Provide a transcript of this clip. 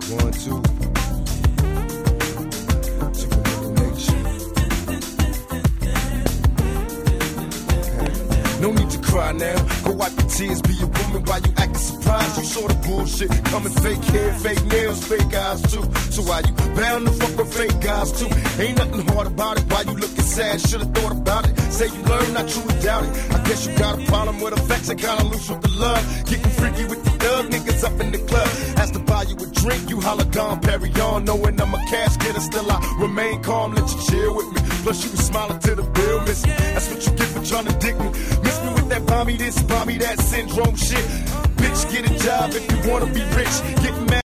1, 2. No need to cry now. Go wipe your tears, be a woman while you acting surprised. You saw the bullshit coming, fake hair, fake nails, fake eyes too. So why you bound to fuck with fake guys too? Ain't nothing hard about it. Why you looking sad? Should've thought about it. Say you learned, I truly doubt it. I guess you got a problem with affection, kinda loose with the love. Getting freaky with the thug niggas up in the club. Asked to buy you a drink, you holler gone, Perry on. Knowing I'm a cash getter, still I remain calm. Let you chill with me. Plus you was smiling to the bill, miss me. That's what you get for trying to dick me. Miss me with that bomb me this, bomb me that syndrome shit. Bitch, get a job if you wanna be rich. Get mad.